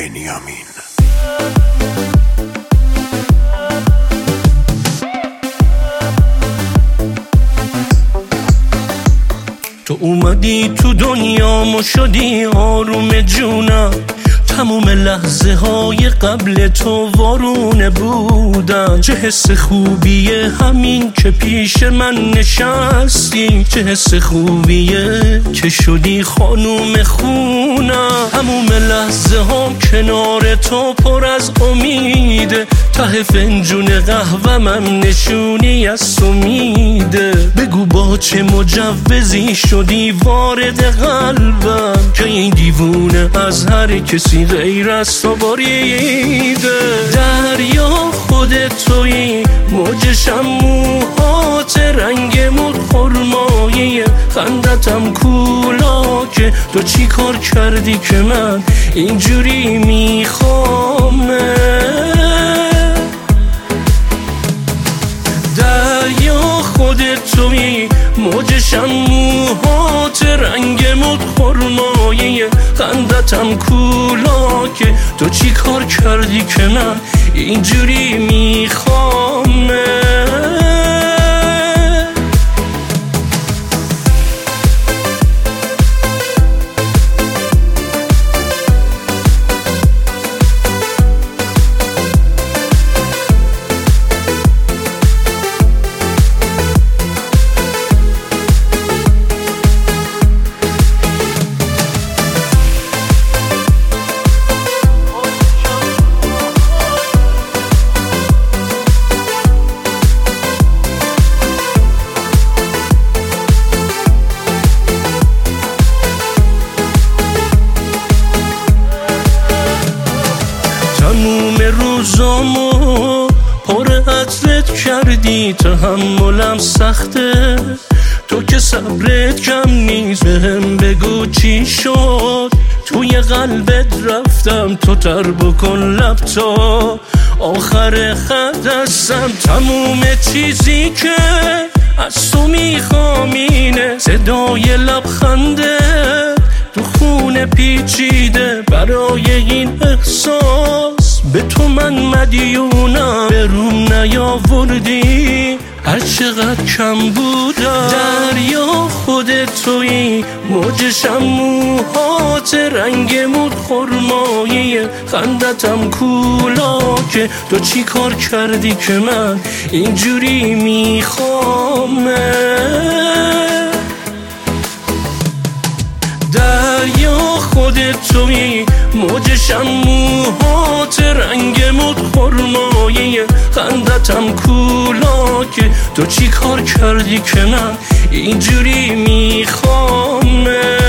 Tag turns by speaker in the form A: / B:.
A: بنیامین.
B: تو اومدی تو دنیامو شدی آروم جونم، تموم لحظه های قبل تو وارونه بودن. چه حس خوبیه همین که پیش من نشستی، چه حس خوبیه که شدی خانوم خونم. تموم لحظه ها کنار تو پر از امیده، ته فنجون قهوه من نشونی از امیده. بگو با چه مجوزی شدی وارد قلبم که این دیوونه از هر کسی غیر از تو باریده. دریا خودت تویی، موجشم موهات رنگمون خرمایی، خندتم کولاکه. تو چی کار کردی که من اینجوری میخوامه؟ دریا خودت تویی، موجشم موهات رنگمون خرمایی، خندتم کولاکه. تو چی کار کردی که من اینجوری میخوامه؟ تموم روزامو پر عطرت کردی، تحملم سخته، تو که صبرت کم نیست. بهم بگو چی شد، توی قلبت رفتم، تو تر بکن لب تا آخر خط هستم. تموم چیزی که از تو میخوام اینه، صدای لبخنده تو خونه پیچیده. برای این احساس به تو من مدیونم، به روم نیاوردی هر چقدر کم بودم. دریا خودت تویی، موجشم موهات رنگمون خرمایی، خندتم کولاکه. تو چی کار کردی که من اینجوری میخوامه؟ دریا خودت تویی، موجشم موهات رنگمون خرمایی، خندتم کولاکه. تو چی کار کردی که من اینجوری میخوامه؟